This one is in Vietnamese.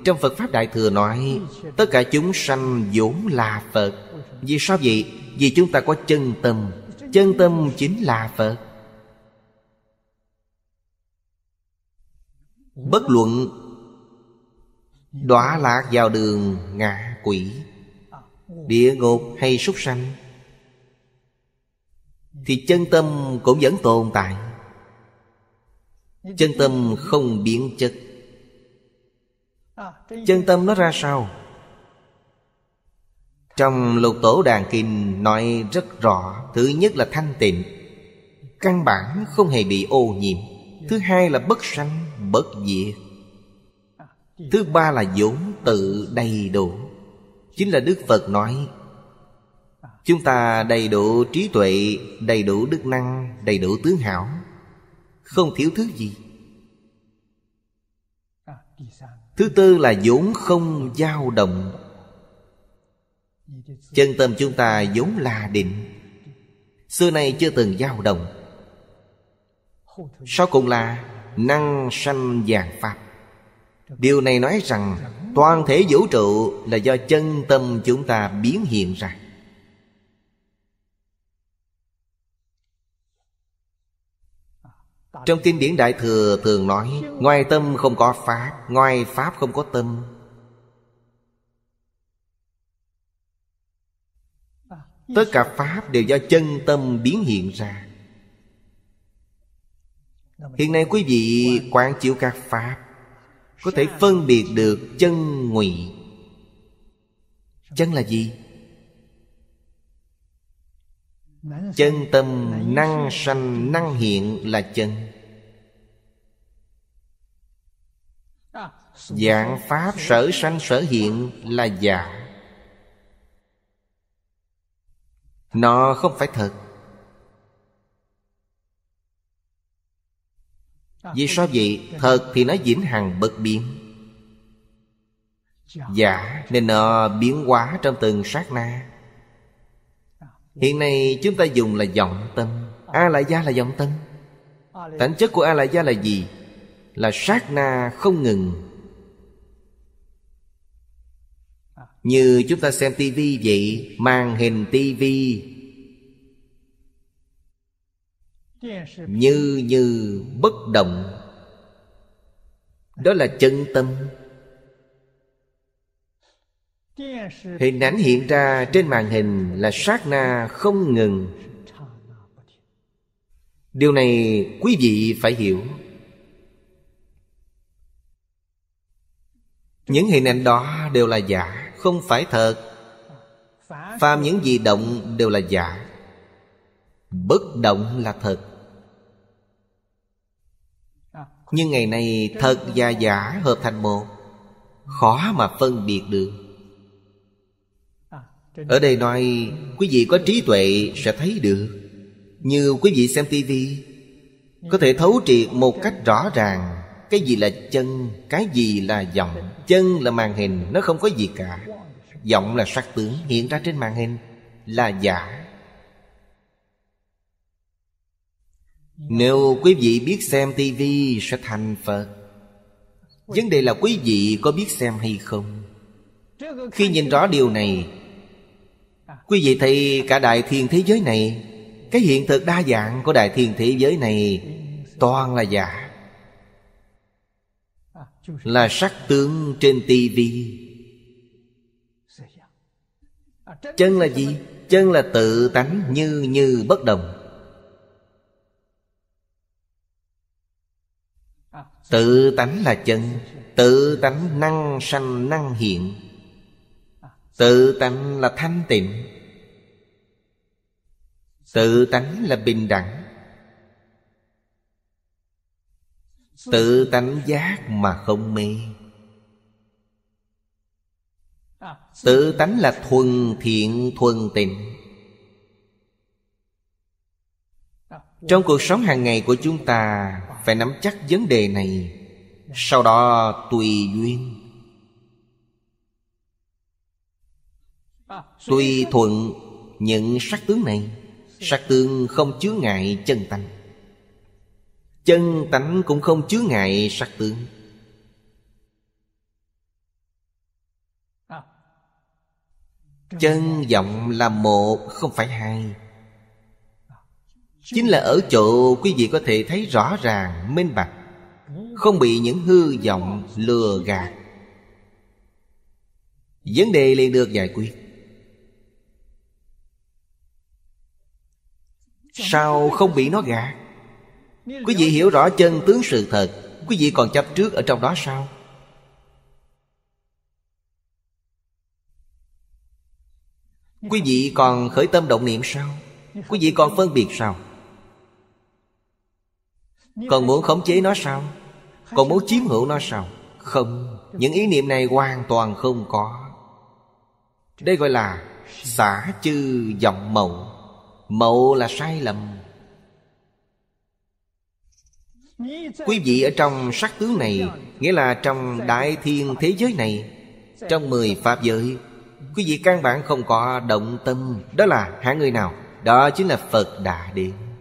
Trong Phật Pháp Đại Thừa nói tất cả chúng sanh vốn là Phật. Vì sao vậy? Vì chúng ta có chân tâm. Chân tâm chính là Phật. Bất luận đọa lạc vào đường ngạ quỷ, địa ngục hay súc sanh, thì chân tâm cũng vẫn tồn tại. Chân tâm không biến chất. Chân tâm nó ra sao? Trong Lục Tổ Đàn Kinh nói rất rõ. Thứ nhất là thanh tịnh, căn bản không hề bị ô nhiễm. Thứ hai là bất sanh bất diệt. Thứ ba là vốn tự đầy đủ. Chính là Đức Phật nói chúng ta đầy đủ trí tuệ, đầy đủ đức năng, đầy đủ tướng hảo, không thiếu thứ gì. Thứ tư là vốn không dao động. Chân tâm chúng ta vốn là định, xưa nay chưa từng dao động. Sau cùng là năng sanh vạn pháp. Điều này nói rằng toàn thể vũ trụ là do chân tâm chúng ta biến hiện ra. Trong kinh điển Đại Thừa thường nói ngoài tâm không có pháp, ngoài pháp không có tâm. Tất cả pháp đều do chân tâm biến hiện ra. Hiện nay quý vị quán chiếu các pháp, có thể phân biệt được chân ngụy. Chân là gì? Chân tâm năng sanh năng hiện là chân. Vạn pháp sở sanh sở hiện là giả. Nó không phải thật. Vì sao vậy? Thật thì nó vĩnh hằng bất biến. Giả nên nó biến hóa trong từng sát na. Hiện nay chúng ta dùng là vọng tâm. A-la-gia là vọng tâm. Bản chất của A-la-gia là gì? Là sát na không ngừng. Như chúng ta xem tivi vậy, màn hình tivi như bất động. Đó là chân tâm. Hình ảnh hiện ra trên màn hình là sát na không ngừng. Điều này quý vị phải hiểu. Những hình ảnh đó đều là giả, không phải thật. Phàm những gì động đều là giả. Bất động là thật. Nhưng ngày nay thật và giả hợp thành một, khó mà phân biệt được. Ở đây nói quý vị có trí tuệ sẽ thấy được. Như quý vị xem tivi, có thể thấu triệt một cách rõ ràng cái gì là chân, cái gì là vọng. Chân là màn hình, nó không có gì cả. Vọng là sắc tướng hiện ra trên màn hình, là giả. Nếu quý vị biết xem tivi sẽ thành Phật. Vấn đề là quý vị có biết xem hay không. Khi nhìn rõ điều này, quý vị thấy cả đại thiên thế giới này, cái hiện thực đa dạng của đại thiên thế giới này toàn là giả. Là sắc tướng trên tivi. Chân là gì? Chân là tự tánh như bất động. Tự tánh là chân. Tự tánh năng sanh năng hiện. Tự tánh là thanh tịnh. Tự tánh là bình đẳng. Tự tánh giác mà không mê. Tự tánh là thuần thiện thuần tịnh. Trong cuộc sống hàng ngày của chúng ta phải nắm chắc vấn đề này. Sau đó tùy duyên, tùy thuận những sắc tướng này. Sắc tướng không chướng ngại chân tánh, chân tánh cũng không chướng ngại sắc tướng. Chân vọng là một, không phải hai. Chính là ở chỗ quý vị có thể thấy rõ ràng, minh bạch, không bị những hư vọng lừa gạt, vấn đề liền được giải quyết. Sao không bị nó gạt? Quý vị hiểu rõ chân tướng sự thật, quý vị còn chấp trước ở trong đó sao? Quý vị còn khởi tâm động niệm sao? Quý vị còn phân biệt sao? Còn muốn khống chế nó sao? Còn muốn chiếm hữu nó sao? Không, những ý niệm này hoàn toàn không có. Đây gọi là xả chư vọng mậu. Mậu là sai lầm. Quý vị ở trong sắc tướng này, nghĩa là trong đại thiên thế giới này, trong 10 pháp giới, quý vị căn bản không có động tâm. Đó là hạng người nào? Đó chính là Phật Đà Đến.